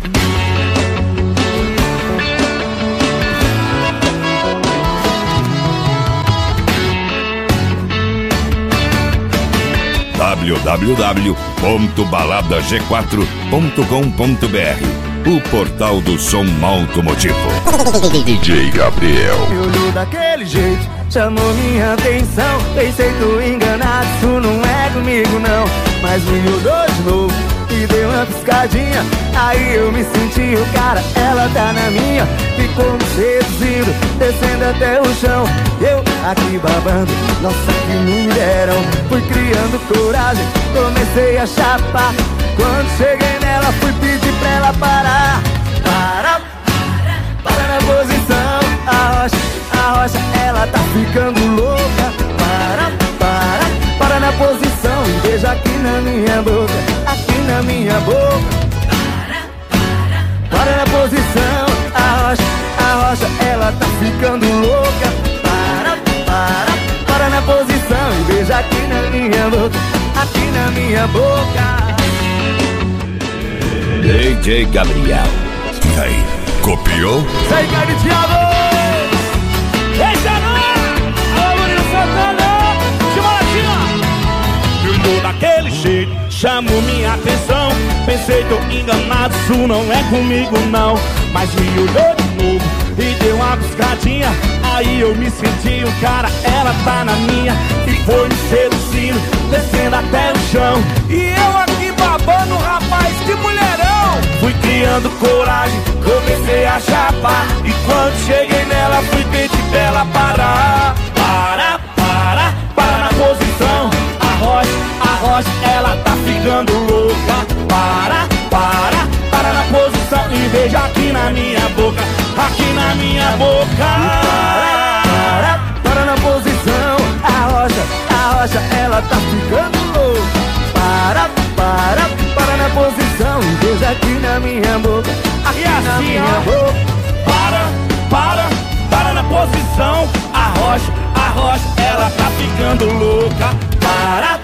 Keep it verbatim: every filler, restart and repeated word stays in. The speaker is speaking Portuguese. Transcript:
w w w ponto balada g quatro ponto com ponto b r, o portal do som automotivo. D J Gabriel. Me olhou daquele jeito, chamou minha atenção. Pensei, tô enganado, isso não é comigo não. Mas me olhou de novo e deu uma piscadinha. Aí eu me senti o cara, ela tá na minha. Ficou me seduzindo, descendo até o chão. Eu aqui babando, nossa que mulherão. Fui criando coragem, comecei a chapar. Quando cheguei nela, fui pedir pra ela parar. Para, para na posição. A rocha, a rocha, ela tá ficando louca. Para, para, para na posição. E beija aqui na minha boca, aqui na minha boca. Para na posição. A rocha, a rocha, ela tá ficando louca. Para, para, para na posição. E beija aqui na minha boca, aqui na minha boca. D J Gabriel. E aí, copiou? Sai, cara de diabo! Deixa não! Alô, Murilo Santana! Chama assim, ó! Me daquele jeito, chamou minha atenção. Pensei, tô enganado, isso não é comigo não. Mas me olhou de novo e deu uma piscadinha. Aí eu me senti o cara, ela tá na minha. E foi me seduzindo, descendo até o chão. E eu aqui babando, rapaz, que mulherão! Fui criando coragem, comecei a chapar. E quando cheguei nela, fui pedir pra ela parar. Para, para, para na posição. A rocha, a rocha, ela tá ficando louca. Para, para, para na posição. E beija aqui na minha boca, aqui na minha boca. Para, para, para na posição. A rocha, a rocha, ela tá ficando louca. Para, para, para na posição. E beija aqui na minha boca, aqui E na assim, minha ó, boca. para, para, para na posição. A rocha, a rocha, ela tá ficando louca. Para,